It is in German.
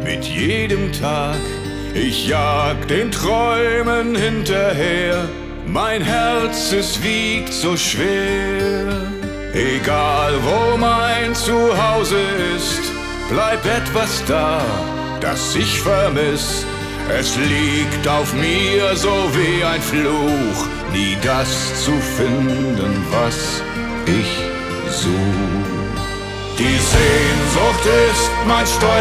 mit jedem Tag. Ich jag den Träumen hinterher, mein Herz, es wiegt so schwer. Egal wo mein Zuhause ist, bleibt etwas da, das ich vermiss. Es liegt auf mir so wie ein Fluch, nie das zu finden, was ich such. Die Sehnsucht ist mein Stolz.